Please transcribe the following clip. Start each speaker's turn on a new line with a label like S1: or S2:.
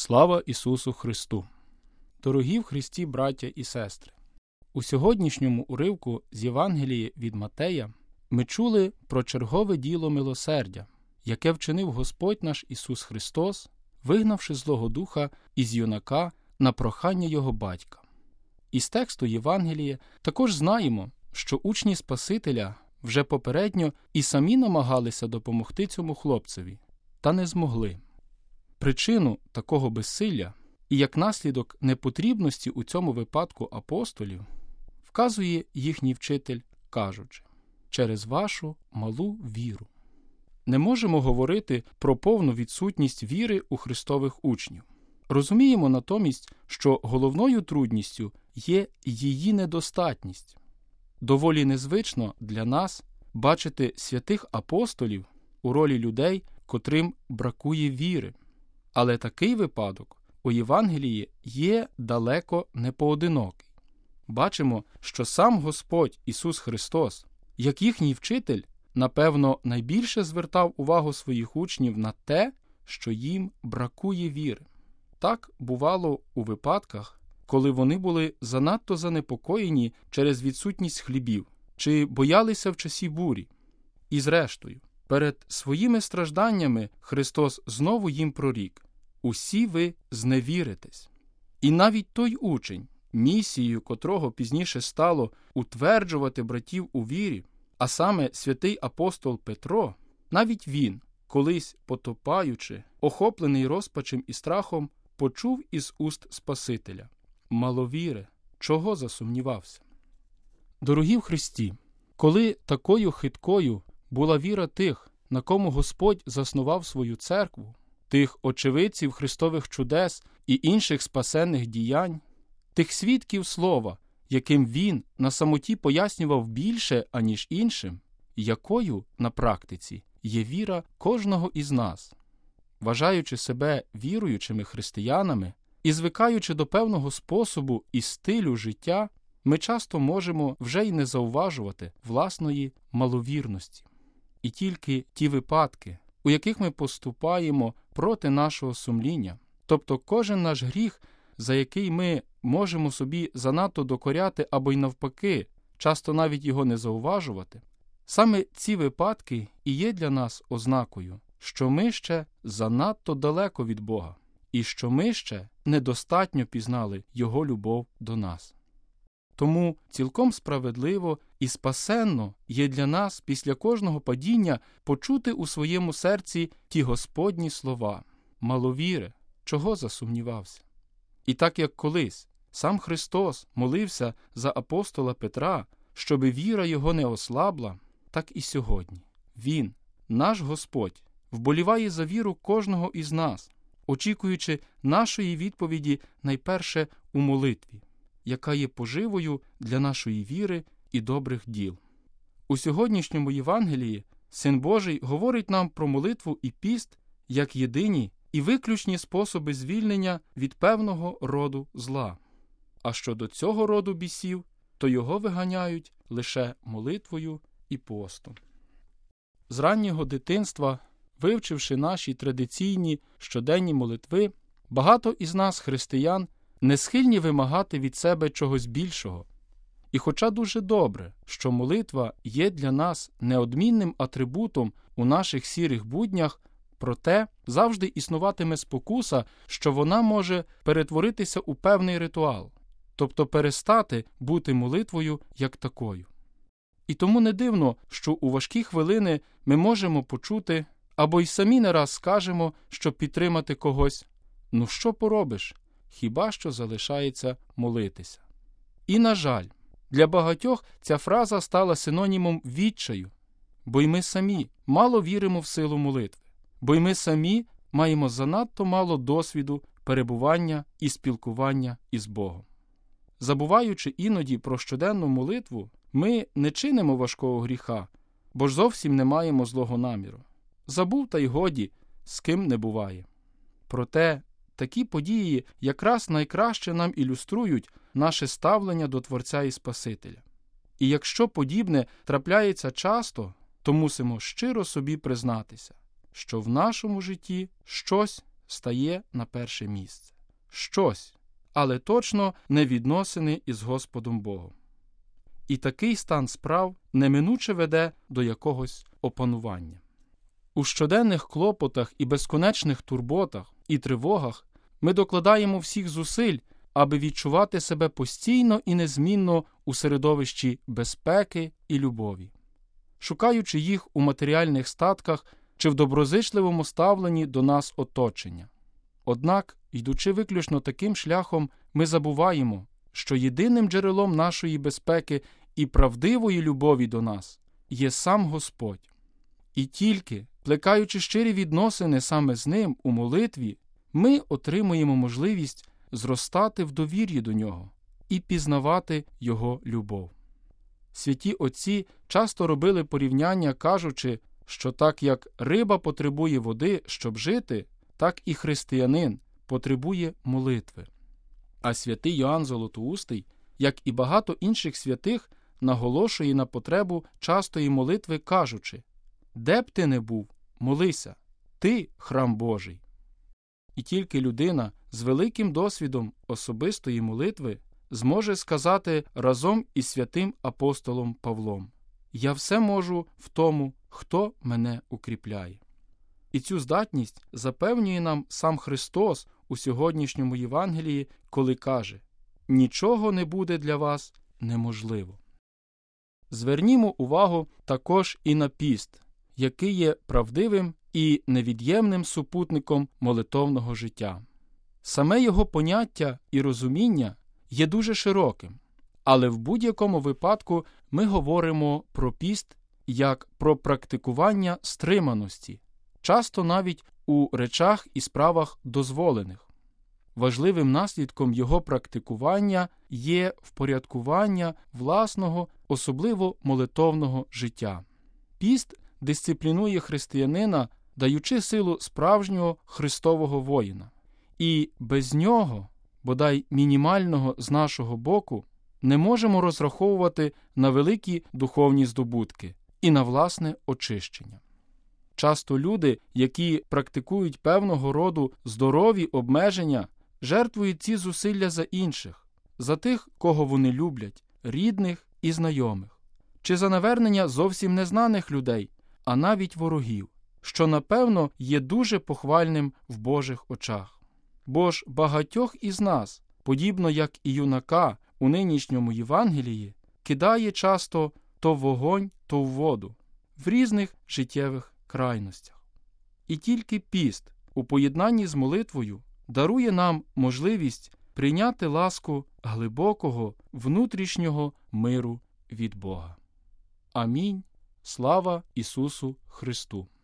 S1: Слава Ісусу Христу! Дорогі в Христі браття і сестри! У сьогоднішньому уривку з Євангелії від Матея ми чули про чергове діло милосердя, яке вчинив Господь наш Ісус Христос, вигнавши Злого Духа із юнака на прохання його батька. Із тексту Євангелія також знаємо, що учні Спасителя вже попередньо і самі намагалися допомогти цьому хлопцеві, та не змогли. Причину такого безсилля і як наслідок непотрібності у цьому випадку апостолів вказує їхній вчитель, кажучи: «Через вашу малу віру». Не можемо говорити про повну відсутність віри у Христових учнів. Розуміємо натомість, що головною трудністю є її недостатність. Доволі незвично для нас бачити святих апостолів у ролі людей, котрим бракує віри. Але такий випадок у Євангелії є далеко не поодинокий. Бачимо, що сам Господь Ісус Христос, як їхній вчитель, напевно, найбільше звертав увагу своїх учнів на те, що їм бракує віри. Так бувало у випадках, коли вони були занадто занепокоєні через відсутність хлібів чи боялися в часі бурі. І зрештою, перед своїми стражданнями Христос знову їм прорік: «Усі ви зневіритесь». І навіть той учень, місією котрого пізніше стало утверджувати братів у вірі, а саме святий апостол Петро, навіть він, колись потопаючи, охоплений розпачем і страхом, почув із уст Спасителя: «Маловіре, чого засумнівався?» Дорогі в Христі, коли такою хиткою була віра тих, на кому Господь заснував свою церкву, тих очевидців Христових чудес і інших спасенних діянь, тих свідків слова, яким Він на самоті пояснював більше, аніж іншим, якою на практиці є віра кожного із нас. Вважаючи себе віруючими християнами і звикаючи до певного способу і стилю життя, ми часто можемо вже й не зауважувати власної маловірності. І тільки ті випадки, у яких ми поступаємо проти нашого сумління, тобто кожен наш гріх, за який ми можемо собі занадто докоряти або й навпаки, часто навіть його не зауважувати, саме ці випадки і є для нас ознакою, що ми ще занадто далеко від Бога і що ми ще недостатньо пізнали Його любов до нас. Тому цілком справедливо і спасенно є для нас після кожного падіння почути у своєму серці ті Господні слова: «Маловіре, чого засумнівався?» І так як колись сам Христос молився за апостола Петра, щоби віра його не ослабла, так і сьогодні Він, наш Господь, вболіває за віру кожного із нас, очікуючи нашої відповіді найперше у молитві, яка є поживою для нашої віри і добрих діл. У сьогоднішньому Євангелії Син Божий говорить нам про молитву і піст як єдині і виключні способи звільнення від певного роду зла. А щодо цього роду бісів, то його виганяють лише молитвою і постом. З раннього дитинства, вивчивши наші традиційні щоденні молитви, багато із нас, християн, не схильні вимагати від себе чогось більшого. І хоча дуже добре, що молитва є для нас неодмінним атрибутом у наших сірих буднях, проте завжди існуватиме спокуса, що вона може перетворитися у певний ритуал, тобто перестати бути молитвою як такою. І тому не дивно, що у важкі хвилини ми можемо почути, або й самі не раз скажемо, щоб підтримати когось: «Ну що поробиш? Хіба що залишається молитися». І, на жаль, для багатьох ця фраза стала синонімом відчаю, бо й ми самі мало віримо в силу молитви, бо й ми самі маємо занадто мало досвіду перебування і спілкування із Богом. Забуваючи іноді про щоденну молитву, ми не чинимо важкого гріха, бо ж зовсім не маємо злого наміру. Забув та й годі, з ким не буває. Проте такі події якраз найкраще нам ілюструють наше ставлення до Творця і Спасителя. І якщо подібне трапляється часто, то мусимо щиро собі признатися, що в нашому житті щось стає на перше місце. Щось, але точно не відносини із Господом Богом. І такий стан справ неминуче веде до якогось опанування. У щоденних клопотах і безконечних турботах і тривогах ми докладаємо всіх зусиль, аби відчувати себе постійно і незмінно у середовищі безпеки і любові, шукаючи їх у матеріальних статках чи в доброзичливому ставленні до нас оточення. Однак, йдучи виключно таким шляхом, ми забуваємо, що єдиним джерелом нашої безпеки і правдивої любові до нас є сам Господь. І тільки, плекаючи щирі відносини саме з Ним у молитві, ми отримуємо можливість зростати в довір'ї до Нього і пізнавати Його любов. Святі отці часто робили порівняння, кажучи, що так як риба потребує води, щоб жити, так і християнин потребує молитви. А святий Йоанн Золотоустий, як і багато інших святих, наголошує на потребу частої молитви, кажучи: «Де б ти не був, молися, ти – храм Божий». І тільки людина з великим досвідом особистої молитви зможе сказати разом із святим апостолом Павлом: «Я все можу в тому, хто мене укріпляє». І цю здатність запевнює нам сам Христос у сьогоднішньому Євангелії, коли каже: «Нічого не буде для вас неможливо». Звернімо увагу також і на піст, який є правдивим і невід'ємним супутником молитовного життя. Саме його поняття і розуміння є дуже широким, але в будь-якому випадку ми говоримо про піст як про практикування стриманості, часто навіть у речах і справах дозволених. Важливим наслідком його практикування є впорядкування власного, особливо молитовного життя. Піст дисциплінує християнина, даючи силу справжнього Христового воїна. І без нього, бодай мінімального з нашого боку, не можемо розраховувати на великі духовні здобутки і на власне очищення. Часто люди, які практикують певного роду здорові обмеження, жертвують ці зусилля за інших, за тих, кого вони люблять, рідних і знайомих, чи за навернення зовсім незнаних людей, а навіть ворогів, що, напевно, є дуже похвальним в Божих очах. Бо ж багатьох із нас, подібно як і юнака у нинішньому Євангелії, кидає часто то в вогонь, то в воду, в різних життєвих крайностях. І тільки піст у поєднанні з молитвою дарує нам можливість прийняти ласку глибокого внутрішнього миру від Бога. Амінь. Слава Ісусу Христу!